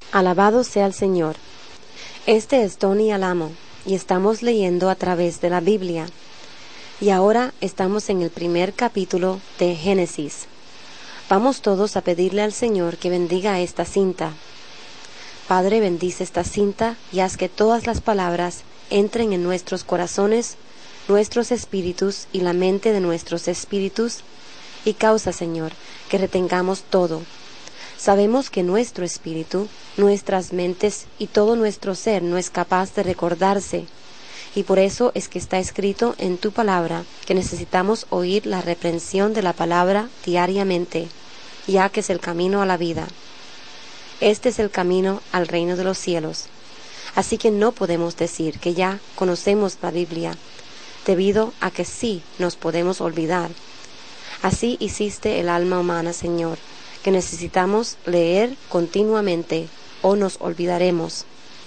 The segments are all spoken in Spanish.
Alabado sea el Señor. Este es Tony Alamo y estamos leyendo a través de la Biblia. Y ahora estamos en el primer capítulo de Génesis. Vamos todos a pedirle al Señor que bendiga esta cinta. Padre, bendice esta cinta y haz que todas las palabras entren en nuestros corazones, nuestros espíritus y la mente de nuestros espíritus, y causa, Señor, que retengamos todo. Sabemos que nuestro espíritu, nuestras mentes y todo nuestro ser no es capaz de recordarse, y por eso es que está escrito en tu palabra que necesitamos oír la reprensión de la palabra diariamente, ya que es el camino a la vida. Este es el camino al reino de los cielos. Así que no podemos decir que ya conocemos la Biblia, debido a que sí nos podemos olvidar. Así hiciste el alma humana, Señor, que necesitamos leer continuamente o nos olvidaremos.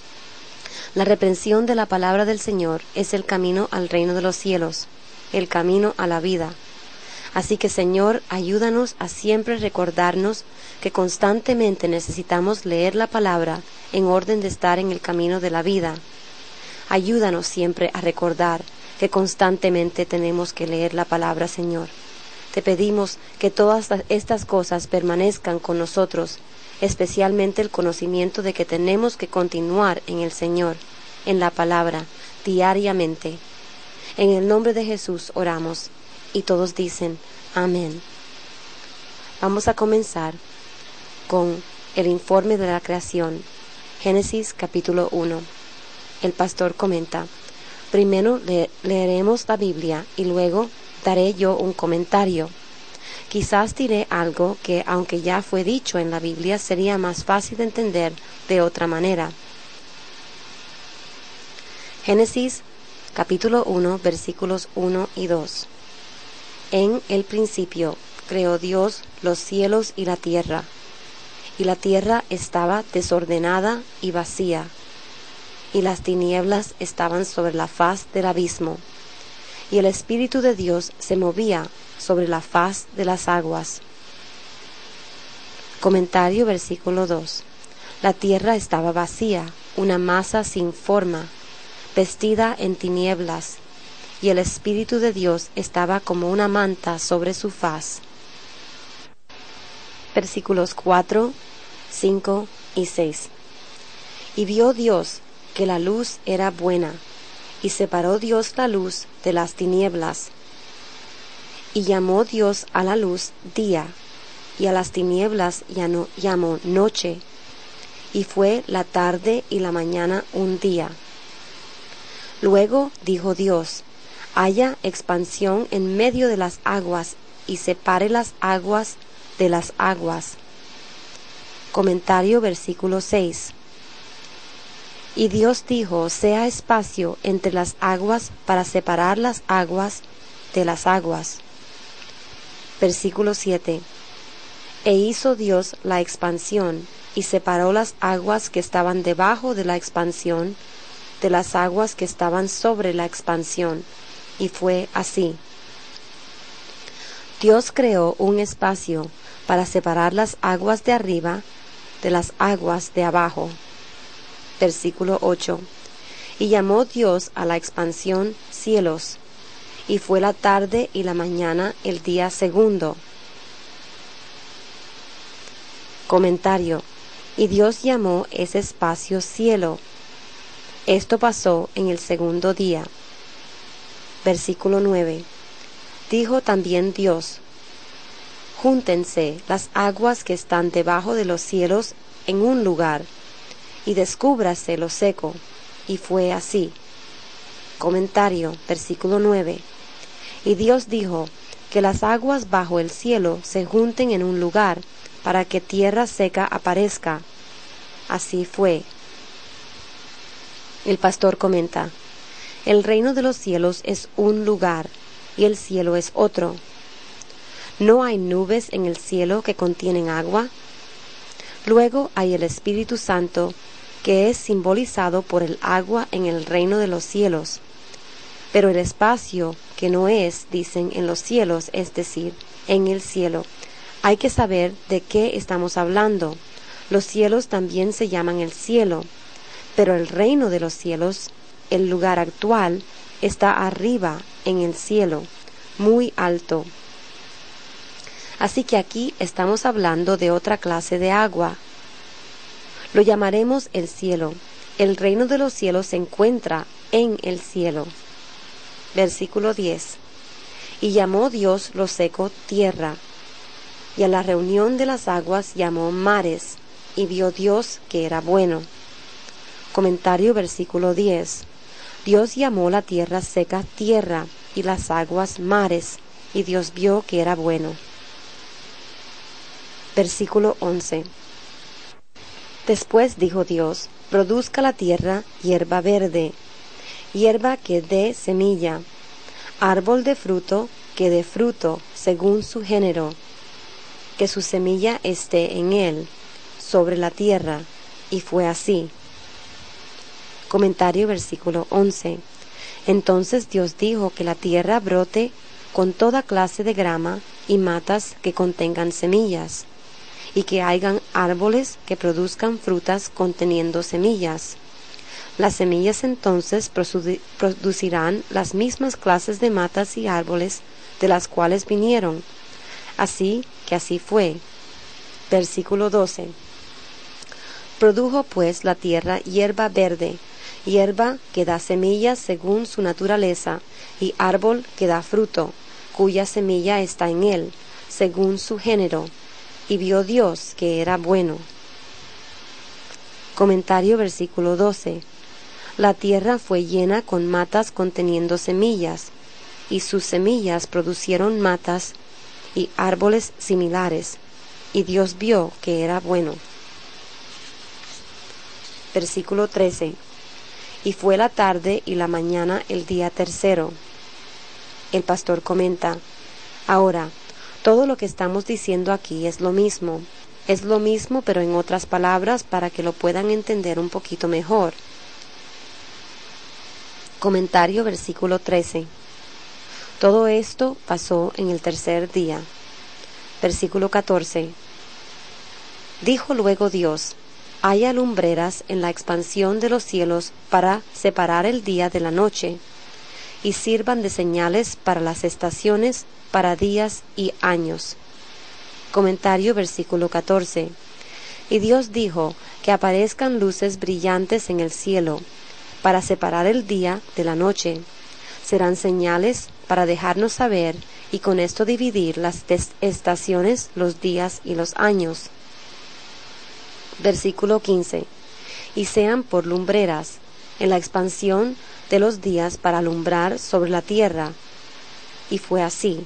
La reprensión de la palabra del Señor es el camino al reino de los cielos, el camino a la vida. Así que, Señor, ayúdanos a siempre recordarnos que constantemente necesitamos leer la palabra en orden de estar en el camino de la vida. Ayúdanos siempre a recordar que constantemente tenemos que leer la palabra, Señor. Te pedimos que todas estas cosas permanezcan con nosotros, especialmente el conocimiento de que tenemos que continuar en el Señor, en la palabra, diariamente. En el nombre de Jesús oramos, y todos dicen, amén. Vamos a comenzar con el informe de la creación, Génesis capítulo 1. El pastor comenta, primero leeremos la Biblia y luego daré yo un comentario. Quizás diré algo que, aunque ya fue dicho en la Biblia, sería más fácil de entender de otra manera. Génesis capítulo 1, versículos 1 y 2. En el principio creó Dios los cielos y la tierra estaba desordenada y vacía, y las tinieblas estaban sobre la faz del abismo, y el Espíritu de Dios se movía sobre la faz de las aguas. Comentario versículo 2. La tierra estaba vacía, una masa sin forma, vestida en tinieblas, y el Espíritu de Dios estaba como una manta sobre su faz. Versículos 4, 5 y 6. Y vio Dios que la luz era buena, y separó Dios la luz de las tinieblas. Y llamó Dios a la luz día, y a las tinieblas llamó noche. Y fue la tarde y la mañana un día. Luego dijo Dios, haya expansión en medio de las aguas, y separe las aguas de las aguas. Comentario versículo 6. Y Dios dijo, sea espacio entre las aguas para separar las aguas de las aguas. Versículo 7. E hizo Dios la expansión, y separó las aguas que estaban debajo de la expansión de las aguas que estaban sobre la expansión, y fue así. Dios creó un espacio para separar las aguas de arriba de las aguas de abajo. Versículo 8. Y llamó Dios a la expansión cielos, y fue la tarde y la mañana el día segundo. Comentario. Y Dios llamó ese espacio cielo. Esto pasó en el segundo día. Versículo 9. Dijo también Dios, júntense las aguas que están debajo de los cielos en un lugar, y descúbrase lo seco, y fue así. Comentario, versículo 9. Y Dios dijo, que las aguas bajo el cielo se junten en un lugar, para que tierra seca aparezca. Así fue. El pastor comenta, el reino de los cielos es un lugar, y el cielo es otro. ¿No hay nubes en el cielo que contienen agua? Luego hay el Espíritu Santo, que es simbolizado por el agua en el reino de los cielos. Pero el espacio, que no es, dicen, en los cielos, es decir, en el cielo. Hay que saber de qué estamos hablando. Los cielos también se llaman el cielo, pero el reino de los cielos, el lugar actual, está arriba en el cielo, muy alto. Así que aquí estamos hablando de otra clase de agua. Lo llamaremos el cielo. El reino de los cielos se encuentra en el cielo. Versículo 10. Y llamó Dios lo seco tierra, y a la reunión de las aguas llamó mares, y vio Dios que era bueno. Comentario versículo 10. Dios llamó la tierra seca tierra, y las aguas mares, y Dios vio que era bueno. Versículo 11. Después dijo Dios: produzca la tierra hierba verde, hierba que dé semilla, árbol de fruto que dé fruto según su género, que su semilla esté en él, sobre la tierra. Y fue así. Comentario versículo 11. Entonces Dios dijo que la tierra brote con toda clase de grama y matas que contengan semillas, y que hayan árboles que produzcan frutas conteniendo semillas. Las semillas entonces producirán las mismas clases de matas y árboles de las cuales vinieron. Así que así fue. Versículo 12. Produjo pues la tierra hierba verde, hierba que da semillas según su naturaleza, y árbol que da fruto, cuya semilla está en él, según su género. Y vio Dios que era bueno. Comentario versículo 12. La tierra fue llena con matas conteniendo semillas, y sus semillas producieron matas y árboles similares, y Dios vio que era bueno. Versículo 13. Y fue la tarde y la mañana el día tercero. El pastor comenta: ahora, todo lo que estamos diciendo aquí es lo mismo, pero en otras palabras para que lo puedan entender un poquito mejor. Comentario versículo 13. Todo esto pasó en el tercer día. Versículo 14. Dijo luego Dios: haya lumbreras en la expansión de los cielos para separar el día de la noche, y sirvan de señales para las estaciones, para días y años. Comentario versículo 14. Y Dios dijo que aparezcan luces brillantes en el cielo, para separar el día de la noche. Serán señales para dejarnos saber y con esto dividir las estaciones, los días y los años. Versículo 15. Y sean por lumbreras en la expansión de los días para alumbrar sobre la tierra. Y fue así.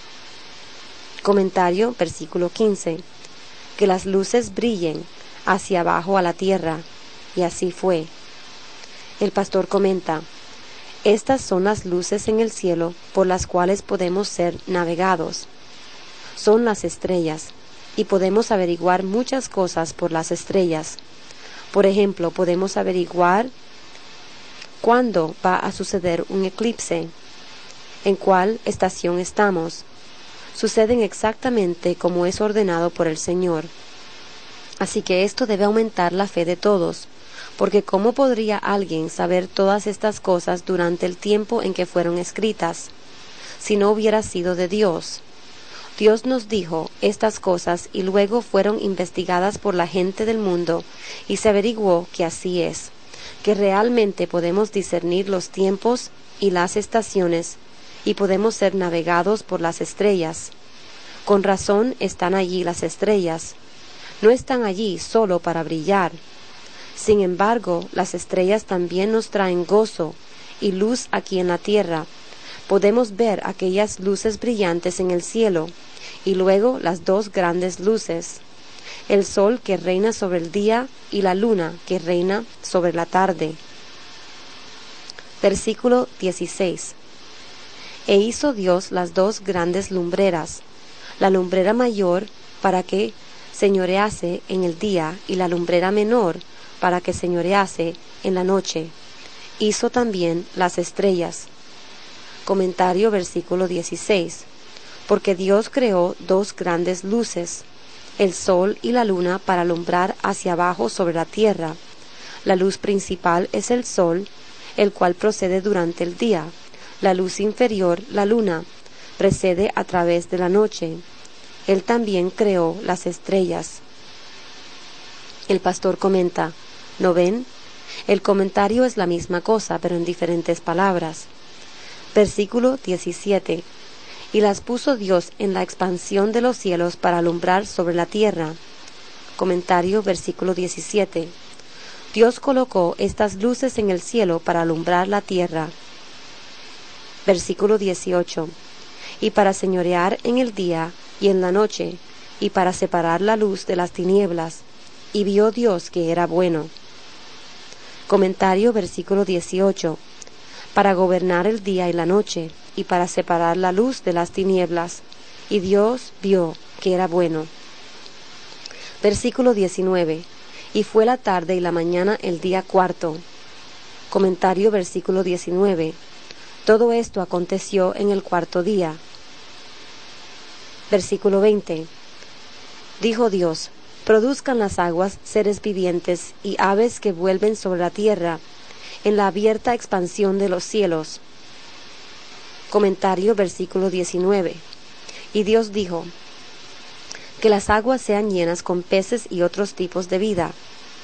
Comentario versículo 15. Que las luces brillen hacia abajo a la tierra. Y así fue. El pastor comenta: estas son las luces en el cielo por las cuales podemos ser navegados. Son las estrellas, y podemos averiguar muchas cosas por las estrellas. Por ejemplo, podemos averiguar cuándo va a suceder un eclipse, en cuál estación estamos. Suceden exactamente como es ordenado por el Señor. Así que esto debe aumentar la fe de todos, porque ¿cómo podría alguien saber todas estas cosas durante el tiempo en que fueron escritas, si no hubiera sido de Dios? Dios nos dijo estas cosas y luego fueron investigadas por la gente del mundo, y se averiguó que así es, que realmente podemos discernir los tiempos y las estaciones, y podemos ser navegados por las estrellas. Con razón están allí las estrellas. No están allí solo para brillar. Sin embargo, las estrellas también nos traen gozo y luz aquí en la tierra. Podemos ver aquellas luces brillantes en el cielo, y luego las dos grandes luces, el sol que reina sobre el día y la luna que reina sobre la tarde. Versículo 16. E hizo Dios las dos grandes lumbreras, la lumbrera mayor para que señorease en el día, y la lumbrera menor para que señorease en la noche. Hizo también las estrellas. Comentario versículo 16. Porque Dios creó dos grandes luces, el sol y la luna para alumbrar hacia abajo sobre la tierra. La luz principal es el sol, el cual procede durante el día. La luz inferior, la luna, precede a través de la noche. Él también creó las estrellas. El pastor comenta, ¿no ven? El comentario es la misma cosa, pero en diferentes palabras. Versículo 17. Y las puso Dios en la expansión de los cielos para alumbrar sobre la tierra. Comentario, versículo 17. Dios colocó estas luces en el cielo para alumbrar la tierra. Versículo 18. Y para señorear en el día y en la noche, y para separar la luz de las tinieblas. Y vio Dios que era bueno. Comentario, versículo 18. Para gobernar el día y la noche, y para separar la luz de las tinieblas. Y Dios vio que era bueno. Versículo 19. Y fue la tarde y la mañana el día cuarto. Comentario, versículo 19. Todo esto aconteció en el cuarto día. Versículo 20. Dijo Dios, produzcan las aguas seres vivientes y aves que vuelven sobre la tierra, en la abierta expansión de los cielos. Comentario, versículo 19. Y Dios dijo, que las aguas sean llenas con peces y otros tipos de vida,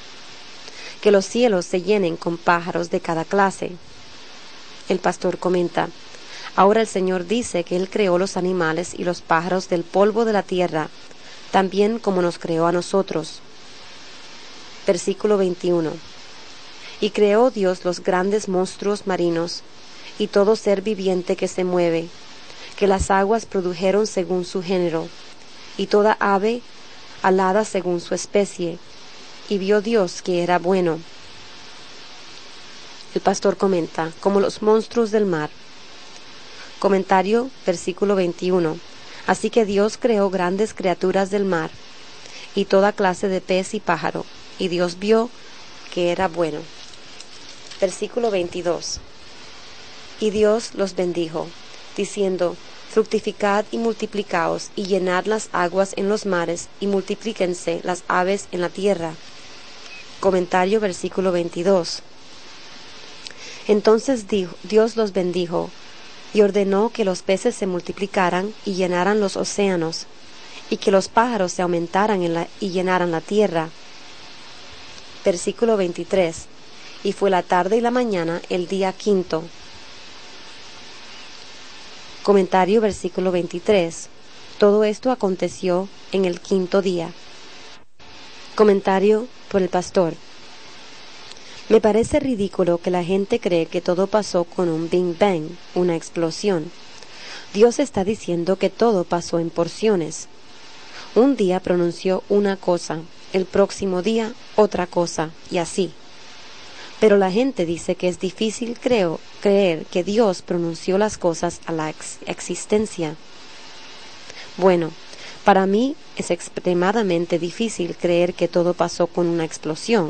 que los cielos se llenen con pájaros de cada clase. El pastor comenta, ahora el Señor dice que Él creó los animales y los pájaros del polvo de la tierra, también como nos creó a nosotros. Versículo 21. Y creó Dios los grandes monstruos marinos, y todo ser viviente que se mueve, que las aguas produjeron según su género, y toda ave alada según su especie, y vio Dios que era bueno. El pastor comenta, como los monstruos del mar. Comentario, versículo 21. Así que Dios creó grandes criaturas del mar, y toda clase de pez y pájaro, y Dios vio que era bueno. Versículo 22. Y Dios los bendijo, diciendo, fructificad y multiplicaos, y llenad las aguas en los mares, y multiplíquense las aves en la tierra. Comentario, versículo 22. Entonces Dios los bendijo, y ordenó que los peces se multiplicaran y llenaran los océanos, y que los pájaros se aumentaran y llenaran la tierra. Versículo 23. Y fue la tarde y la mañana el día quinto. Comentario, versículo 23. Todo esto aconteció en el quinto día. Comentario por el pastor. Me parece ridículo que la gente cree que todo pasó con un Big Bang, una explosión. Dios está diciendo que todo pasó en porciones. Un día pronunció una cosa, el próximo día otra cosa, y así. Pero la gente dice que es difícil creer que Dios pronunció las cosas a la existencia. Bueno, para mí es extremadamente difícil creer que todo pasó con una explosión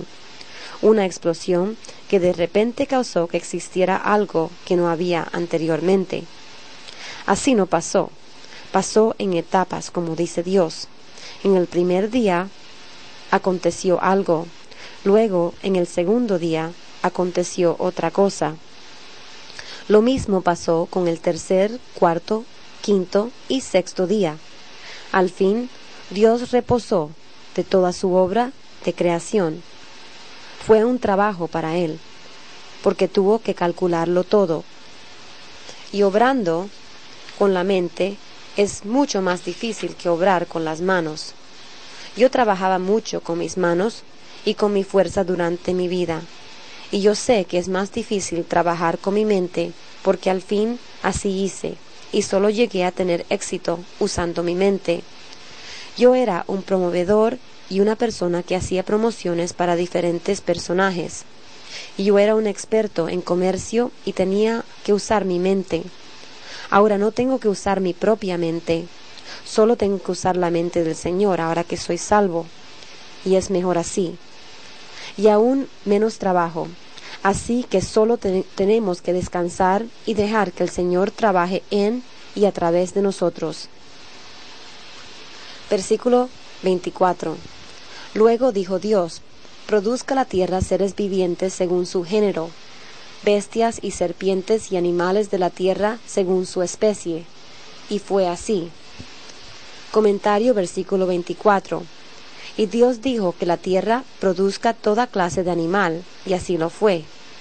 que de repente causó que existiera algo que no había anteriormente. Así no pasó. Pasó en etapas, como dice Dios. En el primer día aconteció algo. Luego, en el segundo día, aconteció otra cosa. Lo mismo pasó con el tercer, cuarto, quinto y sexto día. Al fin, Dios reposó de toda su obra de creación. Fue un trabajo para Él, porque tuvo que calcularlo todo. Y obrando con la mente es mucho más difícil que obrar con las manos. Yo trabajaba mucho con mis manos y con mi fuerza durante mi vida, y yo sé que es más difícil trabajar con mi mente, porque al fin así hice, y solo llegué a tener éxito usando mi mente. Yo era un promovedor y una persona que hacía promociones para diferentes personajes. Y yo era un experto en comercio y tenía que usar mi mente. Ahora no tengo que usar mi propia mente, solo tengo que usar la mente del Señor ahora que soy salvo. Y es mejor así. Y aún menos trabajo. Así que solo tenemos que descansar y dejar que el Señor trabaje en y a través de nosotros. Versículo 24. Luego dijo Dios: produzca la tierra seres vivientes según su género, bestias y serpientes y animales de la tierra según su especie. Y fue así. Comentario versículo 24. Y Dios dijo que la tierra produzca toda clase de animal, y así lo fue.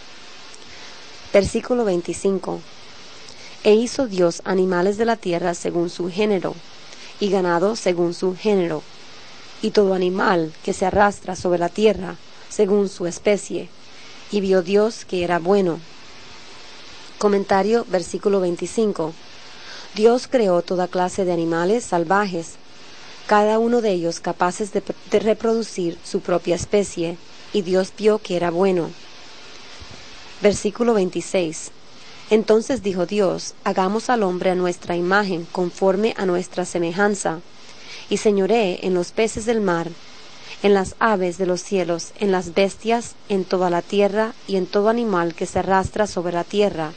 Versículo 25. E hizo Dios animales de la tierra según su género, y ganado según su género, y todo animal que se arrastra sobre la tierra según su especie. Y vio Dios que era bueno. Comentario versículo 25. Dios creó toda clase de animales salvajes, cada uno de ellos capaces de reproducir su propia especie, y Dios vio que era bueno. Versículo 26. Entonces dijo Dios: hagamos al hombre a nuestra imagen, conforme a nuestra semejanza, y señoree en los peces del mar, en las aves de los cielos, en las bestias, en toda la tierra, y en todo animal que se arrastra sobre la tierra.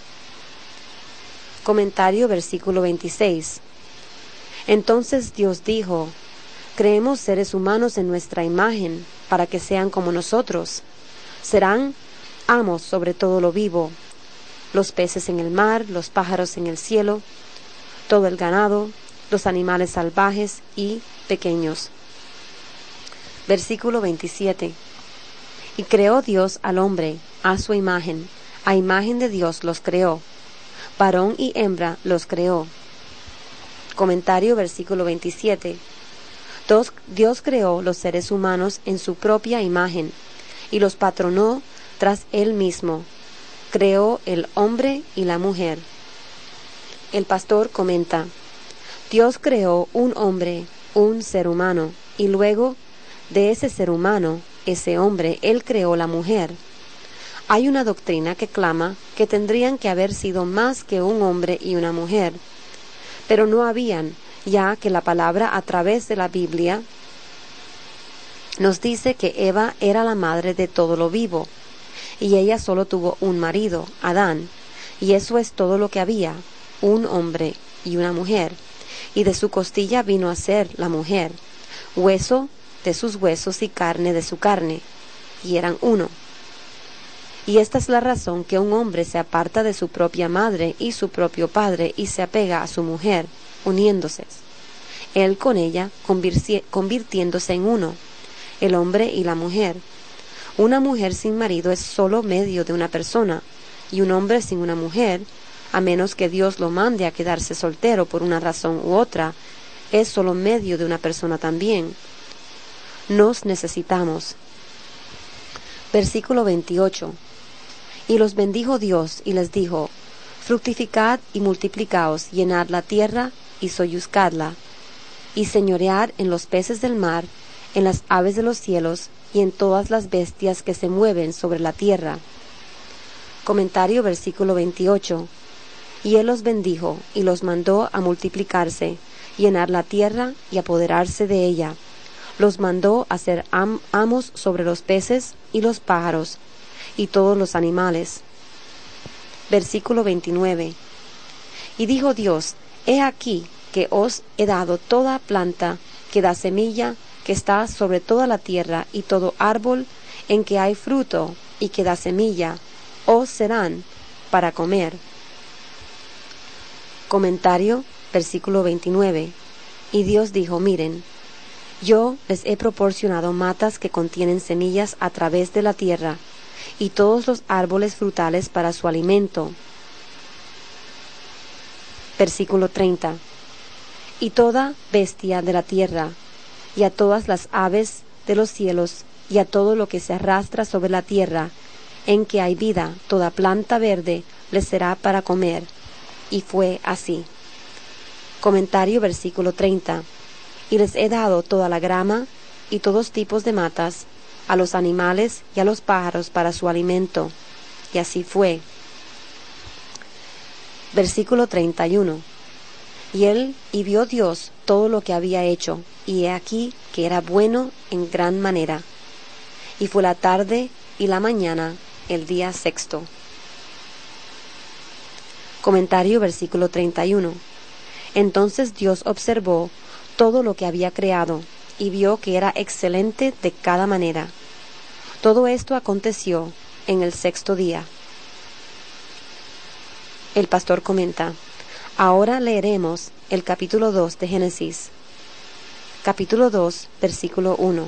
Comentario versículo 26. Entonces Dios dijo: creemos seres humanos en nuestra imagen, para que sean como nosotros. Serán amos sobre todo lo vivo, los peces en el mar, los pájaros en el cielo, todo el ganado, los animales salvajes y pequeños. Versículo 27. Y creó Dios al hombre a su imagen, a imagen de Dios los creó, varón y hembra los creó. Comentario versículo 27. Dios creó los seres humanos en su propia imagen, y los patronó tras él mismo. Creó el hombre y la mujer. El pastor comenta: Dios creó un hombre, un ser humano, y luego de ese ser humano, ese hombre, Él creó la mujer. Hay una doctrina que clama que tendrían que haber sido más que un hombre y una mujer, pero no habían, ya que la palabra a través de la Biblia nos dice que Eva era la madre de todo lo vivo, y ella solo tuvo un marido, Adán, y eso es todo lo que había, un hombre y una mujer, y de su costilla vino a ser la mujer, hueso de sus huesos y carne de su carne, y eran uno. Y esta es la razón que un hombre se aparta de su propia madre y su propio padre y se apega a su mujer, uniéndose, él con ella, convirtiéndose en uno, el hombre y la mujer. Una mujer sin marido es solo medio de una persona, y un hombre sin una mujer, a menos que Dios lo mande a quedarse soltero por una razón u otra, es solo medio de una persona también. Nos necesitamos. Versículo 28. Y los bendijo Dios y les dijo: fructificad y multiplicaos, llenad la tierra y soyuzcadla, y señoread en los peces del mar, en las aves de los cielos, y en todas las bestias que se mueven sobre la tierra. Comentario versículo 28. Y él los bendijo y los mandó a multiplicarse, llenar la tierra y apoderarse de ella. Los mandó a ser amos sobre los peces y los pájaros y todos los animales. Versículo 29. Y dijo Dios: he aquí que os he dado toda planta que da semilla, que está sobre toda la tierra, y todo árbol en que hay fruto y que da semilla, os serán para comer. Comentario, versículo 29. Y Dios dijo: miren, yo les he proporcionado matas que contienen semillas a través de la tierra, y todos los árboles frutales para su alimento. Versículo 30. Y toda bestia de la tierra, y a todas las aves de los cielos, y a todo lo que se arrastra sobre la tierra, en que hay vida, toda planta verde les será para comer. Y fue así. Comentario versículo 30. Y les he dado toda la grama y todos tipos de matas, a los animales y a los pájaros para su alimento. Y así fue. Versículo 31. Y vio Dios todo lo que había hecho, y he aquí que era bueno en gran manera. Y fue la tarde y la mañana, el día sexto. Comentario versículo 31. Entonces Dios observó todo lo que había creado, y vio que era excelente de cada manera. Todo esto aconteció en el 6º día. El pastor comenta: ahora leeremos el capítulo 2 de Génesis. Capítulo 2, versículo 1.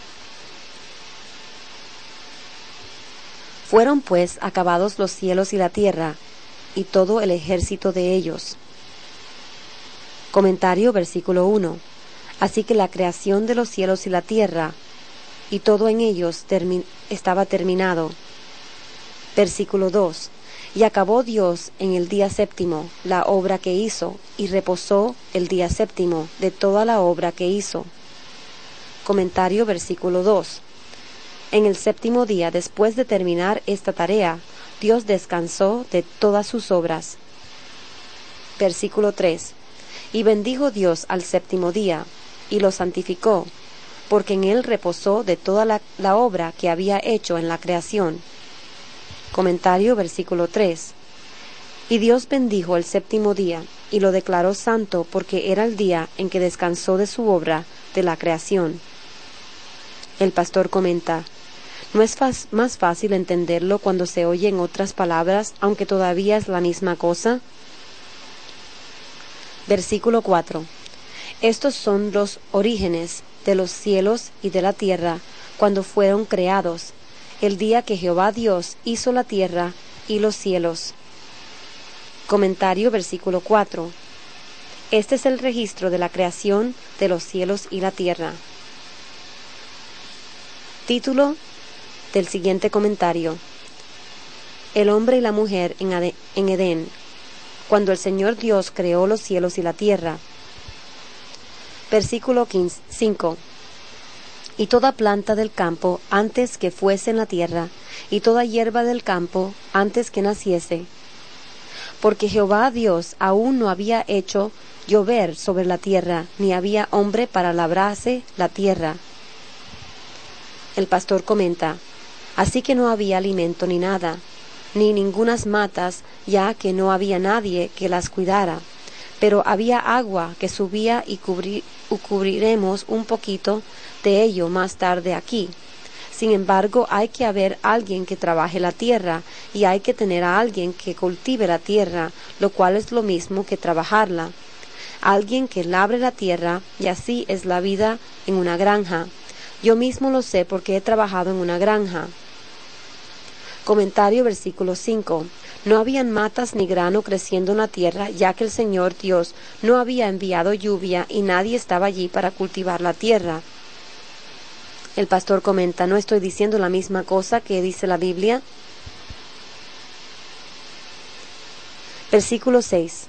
Fueron pues acabados los cielos y la tierra, y todo el ejército de ellos. Comentario, versículo 1. Así que la creación de los cielos y la tierra, y todo en ellos estaba terminado. Versículo 2. Y acabó Dios en el día 7º la obra que hizo, y reposó el día 7º de toda la obra que hizo. Comentario, versículo 2. En el 7º día, después de terminar esta tarea, Dios descansó de todas sus obras. Versículo 3. Y bendijo Dios al 7º día, y lo santificó, porque en él reposó de toda la obra que había hecho en la creación. Comentario, versículo 3. Y Dios bendijo el 7º día, y lo declaró santo, porque era el día en que descansó de su obra de la creación. El pastor comenta: ¿no es más fácil entenderlo cuando se oye en otras palabras, aunque todavía es la misma cosa? Versículo 4. Estos son los orígenes de los cielos y de la tierra cuando fueron creados, el día que Jehová Dios hizo la tierra y los cielos. Comentario, versículo 4. Este es el registro de la creación de los cielos y la tierra. Título del siguiente comentario: el hombre y la mujer en Edén, cuando el Señor Dios creó los cielos y la tierra. Versículo 5. Y toda planta del campo antes que fuese en la tierra, y toda hierba del campo antes que naciese. Porque Jehová Dios aún no había hecho llover sobre la tierra, ni había hombre para labrarse la tierra. El pastor comenta: así que no había alimento ni nada, ni ningunas matas, ya que no había nadie que las cuidara. Pero había agua que subía y cubriremos un poquito de ello más tarde aquí. Sin embargo, hay que haber alguien que trabaje la tierra, y hay que tener a alguien que cultive la tierra, lo cual es lo mismo que trabajarla. Alguien que labre la tierra, y así es la vida en una granja. Yo mismo lo sé porque he trabajado en una granja. Comentario, versículo 5. No habían matas ni grano creciendo en la tierra, ya que el Señor Dios no había enviado lluvia y nadie estaba allí para cultivar la tierra. El pastor comenta: ¿no estoy diciendo la misma cosa que dice la Biblia? Versículo 6.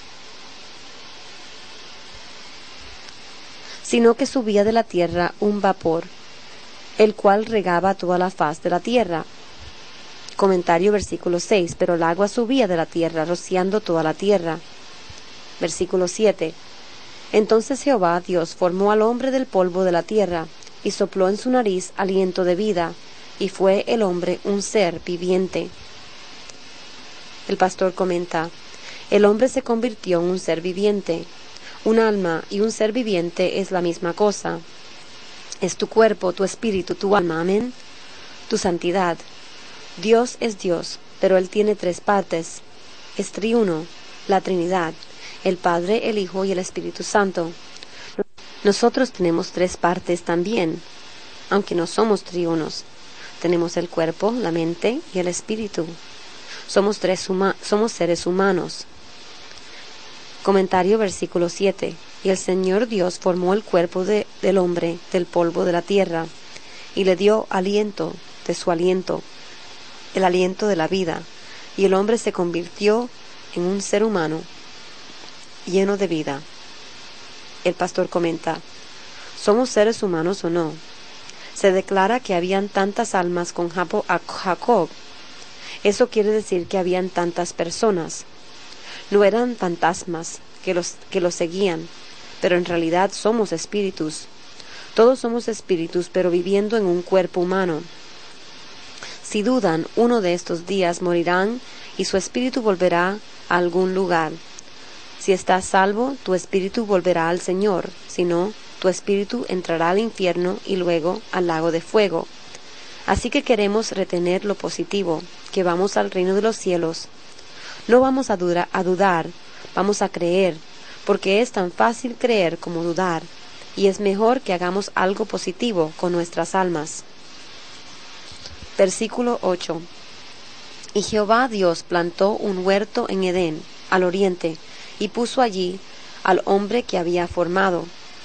Sino que subía de la tierra un vapor, el cual regaba toda la faz de la tierra. Comentario, versículo 6. Pero el agua subía de la tierra, rociando toda la tierra. Versículo 7. Entonces Jehová Dios formó al hombre del polvo de la tierra, y sopló en su nariz aliento de vida, y fue el hombre un ser viviente. El pastor comenta: el hombre se convirtió en un ser viviente. Un alma y un ser viviente es la misma cosa. Es tu cuerpo, tu espíritu, tu alma, amén. Tu santidad. Dios es Dios, pero Él tiene 3 partes. Es triuno, la Trinidad, el Padre, el Hijo y el Espíritu Santo. Nosotros tenemos 3 partes también, aunque no somos triunos. Tenemos el cuerpo, la mente y el espíritu. Somos seres humanos. Comentario, versículo 7. Y el Señor Dios formó el cuerpo del hombre del polvo de la tierra, y le dio aliento de su aliento, el aliento de la vida, y el hombre se convirtió en un ser humano lleno de vida. El pastor comenta: ¿somos seres humanos o no? Se declara que habían tantas almas con Jacob. Eso quiere decir que habían tantas personas. No eran fantasmas que los seguían, pero en realidad somos espíritus. Todos somos espíritus, pero viviendo en un cuerpo humano. Si dudan, uno de estos días morirán y su espíritu volverá a algún lugar. Si estás salvo, tu espíritu volverá al Señor, si no, tu espíritu entrará al infierno y luego al lago de fuego. Así que queremos retener lo positivo, que vamos al reino de los cielos. No vamos a dudar, vamos a creer, porque es tan fácil creer como dudar, y es mejor que hagamos algo positivo con nuestras almas. Versículo 8. Y Jehová Dios plantó un huerto en Edén, al oriente, y puso allí al hombre que había formado.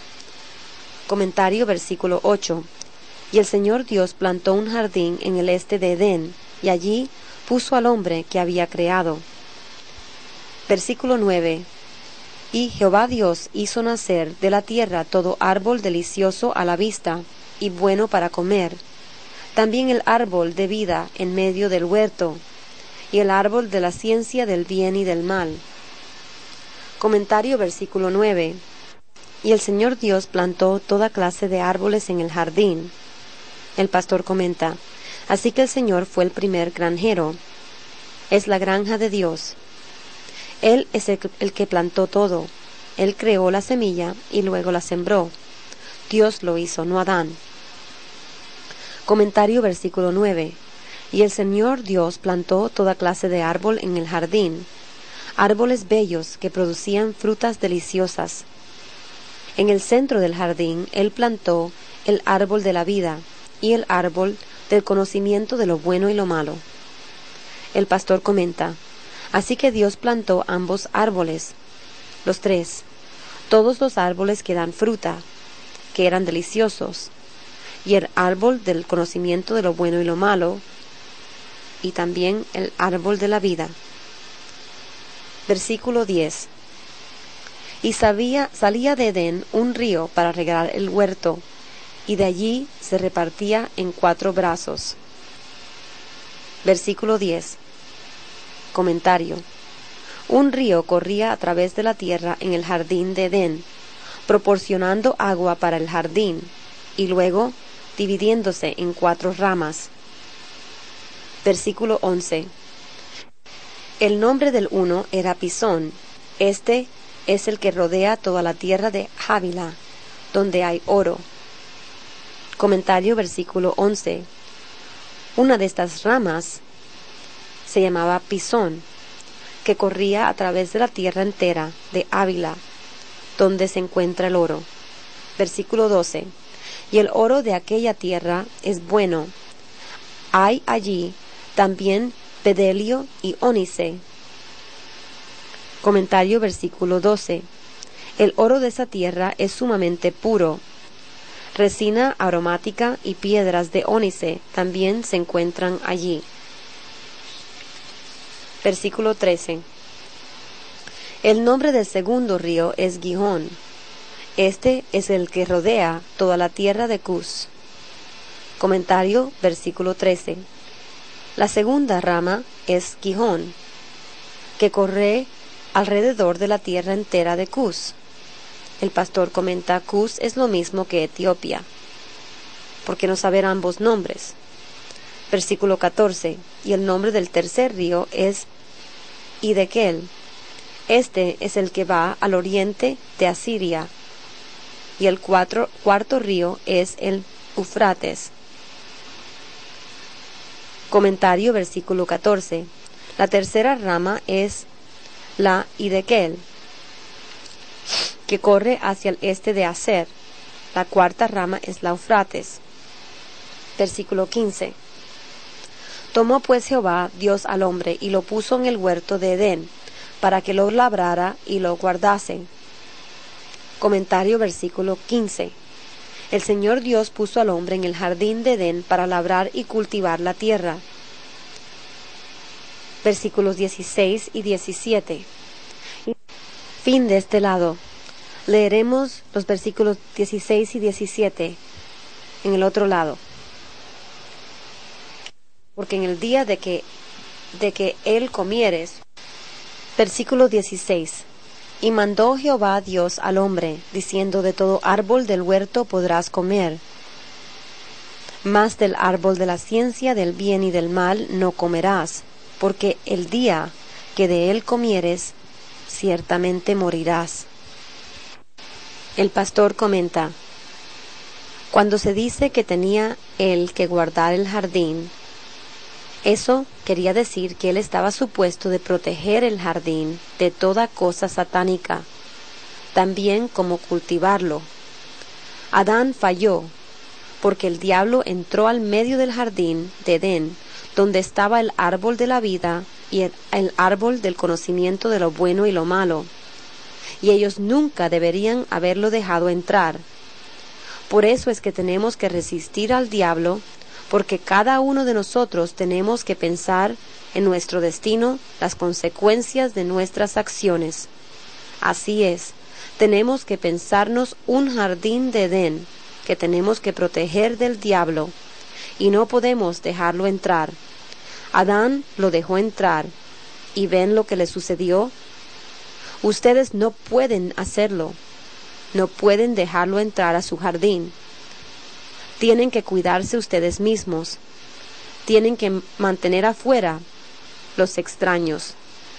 Comentario versículo 8. Y el Señor Dios plantó un jardín en el este de Edén, y allí puso al hombre que había creado. Versículo 9. Y Jehová Dios hizo nacer de la tierra todo árbol delicioso a la vista, y bueno para comer, también el árbol de vida en medio del huerto, y el árbol de la ciencia del bien y del mal. Comentario versículo 9. Y el Señor Dios plantó toda clase de árboles en el jardín. El pastor comenta, así que el Señor fue el primer granjero. Es la granja de Dios. Él es el que plantó todo. Él creó la semilla y luego la sembró. Dios lo hizo, no Adán. Comentario versículo 9. Y el Señor Dios plantó toda clase de árbol en el jardín, árboles bellos que producían frutas deliciosas. En el centro del jardín Él plantó el árbol de la vida y el árbol del conocimiento de lo bueno y lo malo. El pastor comenta, así que Dios plantó ambos árboles, los tres, todos los árboles que dan fruta, que eran deliciosos, y el árbol del conocimiento de lo bueno y lo malo, y también el árbol de la vida. Versículo 10. Y salía de Edén un río para regar el huerto, y de allí se repartía en 4 brazos. Versículo 10. Comentario. Un río corría a través de la tierra en el jardín de Edén, proporcionando agua para el jardín, y luego dividiéndose en 4 ramas. Versículo 11. El nombre del uno era Pisón. Este es el que rodea toda la tierra de Havilah, donde hay oro. Comentario versículo 11. Una de estas ramas se llamaba Pisón, que corría a través de la tierra entera de Havilah, donde se encuentra el oro. Versículo 12. Y el oro de aquella tierra es bueno. Hay allí también bedelio y ónice. Comentario versículo 12. El oro de esa tierra es sumamente puro. Resina aromática y piedras de ónice también se encuentran allí. Versículo 13. El nombre del segundo río es Gihón. Este es el que rodea toda la tierra de Cus. Comentario versículo 13. La segunda rama es Gihón, que corre alrededor de la tierra entera de Cus. El pastor comenta, Cus es lo mismo que Etiopía. ¿Por qué no saber ambos nombres? Versículo 14. Y el nombre del tercer río es Hiddekel. Este es el que va al oriente de Asiria. Y el cuarto río es el Eufrates. Comentario versículo 14. La tercera rama es la Hiddekel, que corre hacia el este de Aser. La cuarta rama es la Eufrates. Versículo 15. Tomó pues Jehová Dios al hombre y lo puso en el huerto de Edén, para que lo labrara y lo guardase. Comentario versículo 15. El Señor Dios puso al hombre en el jardín de Edén para labrar y cultivar la tierra. Versículos 16 y 17. Fin de este lado. Leeremos los versículos 16 y 17 en el otro lado. Porque en el día de que él comieres. Versículo 16. Y mandó Jehová Dios al hombre, diciendo, de todo árbol del huerto podrás comer, mas del árbol de la ciencia del bien y del mal no comerás, porque el día que de él comieres, ciertamente morirás. El pastor comenta, Cuando se dice que tenía él que guardar el jardín, eso quería decir que él estaba supuesto de proteger el jardín de toda cosa satánica, también como cultivarlo. Adán falló, porque el diablo entró al medio del jardín de Edén, donde estaba el árbol de la vida y el árbol del conocimiento de lo bueno y lo malo, y ellos nunca deberían haberlo dejado entrar. Por eso es que tenemos que resistir al diablo, porque cada uno de nosotros tenemos que pensar en nuestro destino, las consecuencias de nuestras acciones. Así es, tenemos que pensarnos un jardín de Edén que tenemos que proteger del diablo, y no podemos dejarlo entrar. Adán lo dejó entrar, ¿y ven lo que le sucedió? Ustedes no pueden hacerlo, no pueden dejarlo entrar a su jardín. Tienen que cuidarse ustedes mismos, tienen que mantener afuera los extraños.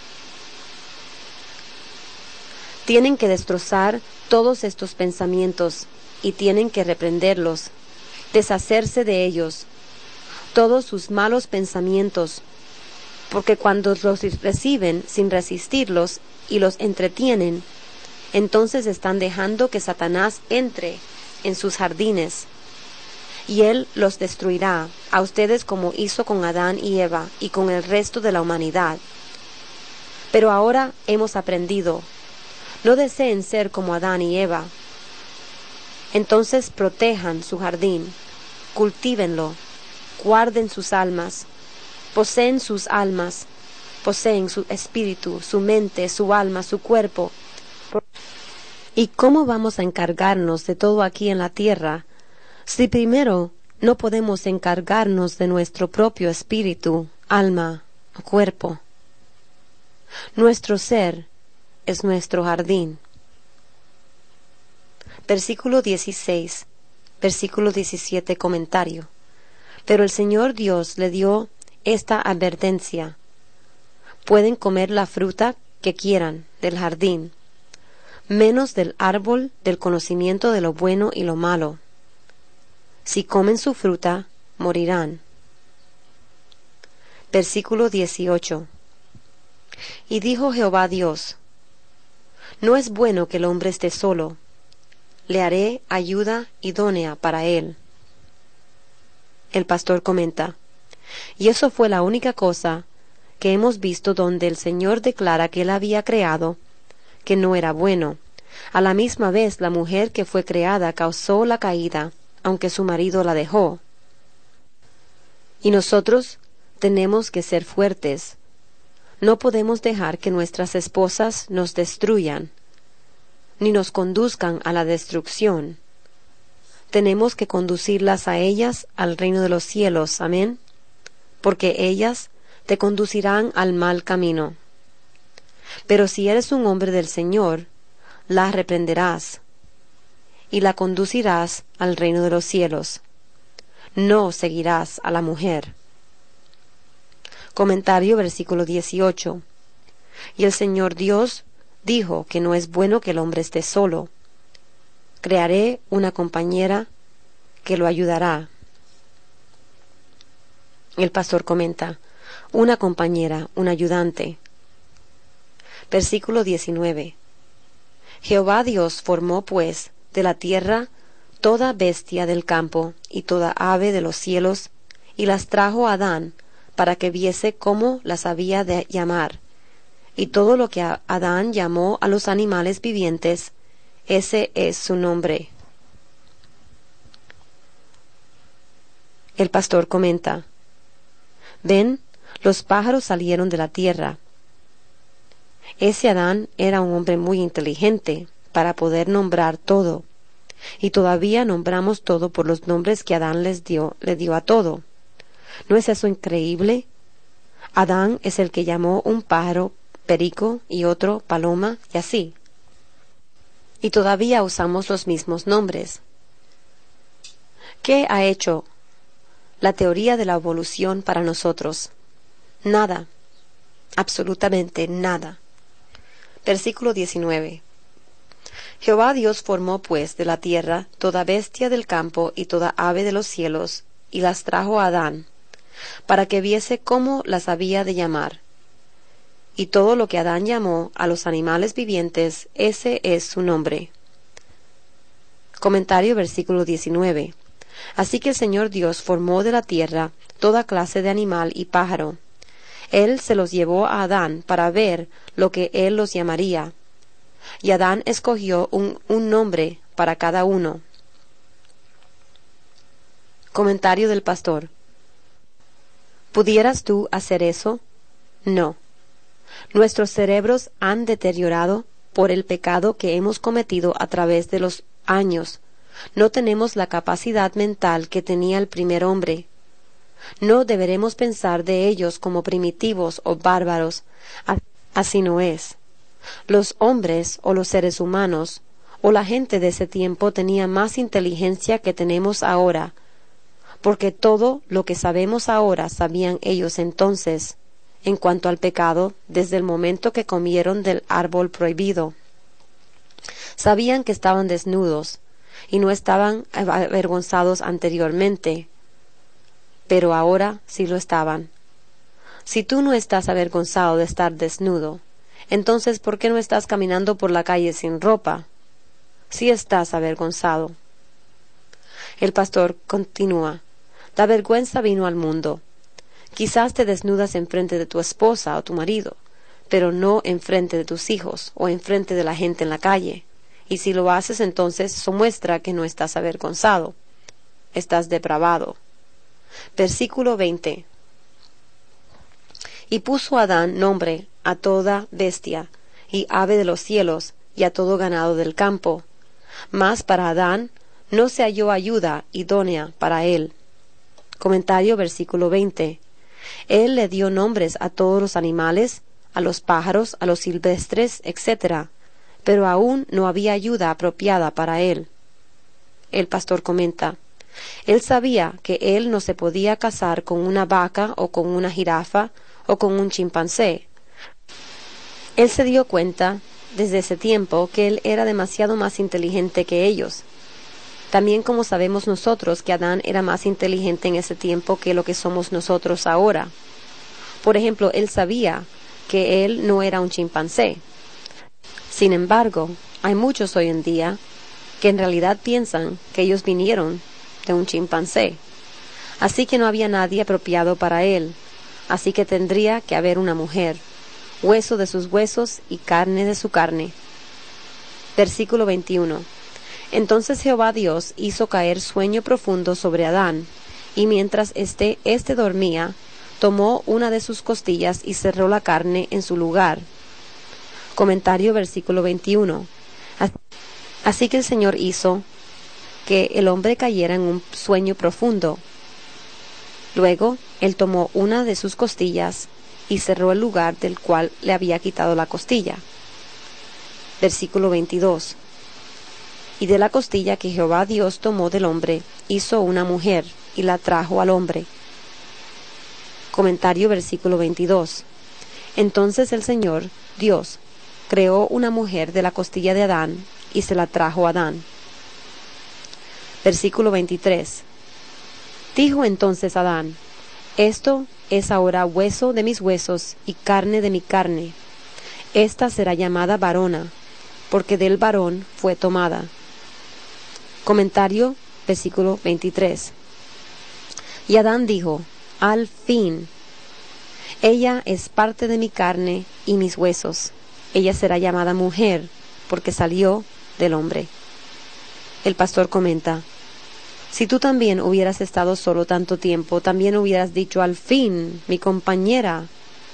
Tienen que destrozar todos estos pensamientos y tienen que reprenderlos, deshacerse de ellos, todos sus malos pensamientos, porque cuando los reciben sin resistirlos y los entretienen, entonces están dejando que Satanás entre en sus jardines, y él los destruirá a ustedes como hizo con Adán y Eva y con el resto de la humanidad. Pero ahora hemos aprendido. No deseen ser como Adán y Eva. Entonces protejan su jardín, cultívenlo, guarden sus almas, poseen sus almas, poseen su espíritu, su mente, su alma, su cuerpo. ¿Y cómo vamos a encargarnos de todo aquí en la tierra, si primero no podemos encargarnos de nuestro propio espíritu, alma, cuerpo? Nuestro ser es nuestro jardín. Versículo 16, versículo 17, comentario. Pero el Señor Dios le dio esta advertencia: pueden comer la fruta que quieran del jardín, menos del árbol del conocimiento de lo bueno y lo malo. Si comen su fruta, morirán. Versículo 18. Y dijo Jehová Dios: no es bueno que el hombre esté solo, le haré ayuda idónea para él. El pastor comenta: y eso fue la única cosa que hemos visto donde el Señor declara que él había creado, que no era bueno. A la misma vez la mujer que fue creada causó la caída, aunque su marido la dejó. Y nosotros tenemos que ser fuertes. No podemos dejar que nuestras esposas nos destruyan, ni nos conduzcan a la destrucción. Tenemos que conducirlas a ellas al reino de los cielos, amén, porque ellas te conducirán al mal camino. Pero si eres un hombre del Señor, la reprenderás y la conducirás al reino de los cielos. No seguirás a la mujer. Comentario, versículo 18. Y el Señor Dios dijo que no es bueno que el hombre esté solo. Crearé una compañera que lo ayudará. El pastor comenta: una compañera, un ayudante. Versículo 19. Jehová Dios formó pues de la tierra toda bestia del campo y toda ave de los cielos, y las trajo a Adán para que viese cómo las había de llamar. Y todo lo que Adán llamó a los animales vivientes, ese es su nombre. El pastor comenta: ven, los pájaros salieron de la tierra. Ese Adán era un hombre muy inteligente para poder nombrar todo, y todavía nombramos todo por los nombres que Adán le dio a todo. ¿No es eso increíble? Adán es el que llamó un pájaro perico y otro paloma y así. Y todavía usamos los mismos nombres. ¿Qué ha hecho la teoría de la evolución para nosotros? Nada, absolutamente nada. Versículo 19. Jehová Dios formó pues de la tierra toda bestia del campo y toda ave de los cielos, y las trajo a Adán, para que viese cómo las había de llamar. Y todo lo que Adán llamó a los animales vivientes, ese es su nombre. Comentario versículo 19. Así que el Señor Dios formó de la tierra toda clase de animal y pájaro. Él se los llevó a Adán para ver lo que él los llamaría. Y Adán escogió un nombre para cada uno. Comentario del pastor. ¿Pudieras tú hacer eso? No. Nuestros cerebros han deteriorado por el pecado que hemos cometido a través de los años. No tenemos la capacidad mental que tenía el primer hombre. No deberemos pensar de ellos como primitivos o bárbaros. Así no es. Los hombres o los seres humanos o la gente de ese tiempo tenía más inteligencia que tenemos ahora, porque todo lo que sabemos ahora sabían ellos entonces, en cuanto al pecado, desde el momento que comieron del árbol prohibido. Sabían que estaban desnudos y no estaban avergonzados anteriormente, pero ahora sí lo estaban. Si tú no estás avergonzado de estar desnudo, entonces ¿por qué no estás caminando por la calle sin ropa? Sí estás avergonzado. El pastor continúa. La vergüenza vino al mundo. Quizás te desnudas enfrente de tu esposa o tu marido, pero no enfrente de tus hijos o enfrente de la gente en la calle. Y si lo haces, entonces eso muestra que no estás avergonzado. Estás depravado. Versículo 20. Y puso Adán nombre a toda bestia, y ave de los cielos, y a todo ganado del campo. Mas para Adán no se halló ayuda idónea para él. Comentario versículo 20. Él le dio nombres a todos los animales, a los pájaros, a los silvestres, etc., pero aún no había ayuda apropiada para él. El pastor comenta. Él sabía que él no se podía casar con una vaca o con una jirafa o con un chimpancé. Él se dio cuenta desde ese tiempo que él era demasiado más inteligente que ellos. También como sabemos nosotros que Adán era más inteligente en ese tiempo que lo que somos nosotros ahora. Por ejemplo, él sabía que él no era un chimpancé. Sin embargo, hay muchos hoy en día que en realidad piensan que ellos vinieron de un chimpancé. Así que no había nadie apropiado para él. Así que tendría que haber una mujer, hueso de sus huesos y carne de su carne. Versículo 21. Entonces Jehová Dios hizo caer sueño profundo sobre Adán, y mientras éste dormía, tomó una de sus costillas y cerró la carne en su lugar. Comentario versículo 21. Así que el Señor hizo que el hombre cayera en un sueño profundo. Luego él tomó una de sus costillas y cerró el lugar del cual le había quitado la costilla. Versículo 22. Y de la costilla que Jehová Dios tomó del hombre, hizo una mujer, y la trajo al hombre. Comentario versículo 22. Entonces el Señor Dios creó una mujer de la costilla de Adán, y se la trajo a Adán. Versículo 23. Dijo entonces Adán, esto es ahora hueso de mis huesos y carne de mi carne. Esta será llamada varona, porque del varón fue tomada. Comentario, versículo 23. Y Adán dijo, al fin, ella es parte de mi carne y mis huesos. Ella será llamada mujer, porque salió del hombre. El pastor comenta, si tú también hubieras estado solo tanto tiempo, también hubieras dicho, al fin, mi compañera.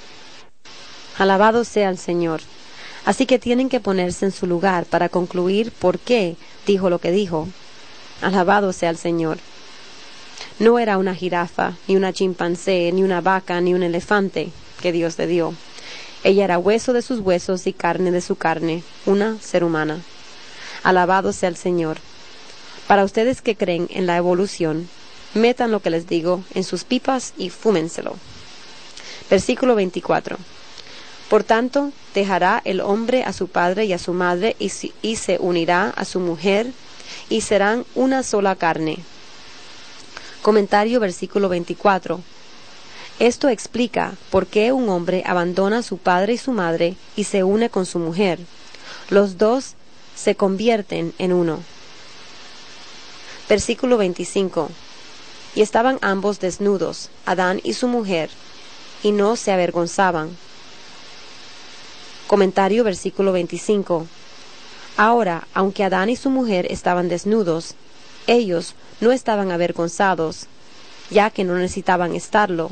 Alabado sea el Señor. Así que tienen que ponerse en su lugar para concluir por qué dijo lo que dijo. Alabado sea el Señor. No era una jirafa, ni una chimpancé, ni una vaca, ni un elefante que Dios le dio. Ella era hueso de sus huesos y carne de su carne, una ser humana. Alabado sea el Señor. Para ustedes que creen en la evolución, metan lo que les digo en sus pipas y fúmenselo. Versículo 24. Por tanto, dejará el hombre a su padre y a su madre y se unirá a su mujer y serán una sola carne. Comentario versículo 24. Esto explica por qué un hombre abandona a su padre y su madre y se une con su mujer. Los dos se convierten en uno. Versículo 25. Y estaban ambos desnudos, Adán y su mujer, y no se avergonzaban. Comentario versículo 25. Ahora, aunque Adán y su mujer estaban desnudos, ellos no estaban avergonzados, ya que no necesitaban estarlo.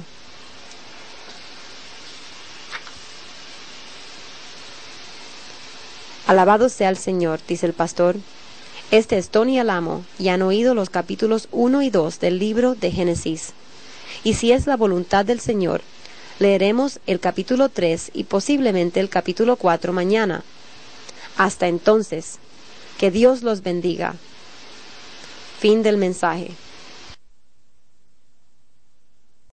Alabado sea el Señor, dice el pastor. Este es Tony Alamo, y han oído los capítulos 1 y 2 del libro de Génesis. Y si es la voluntad del Señor, leeremos el capítulo 3 y posiblemente el capítulo 4 mañana. Hasta entonces, que Dios los bendiga. Fin del mensaje.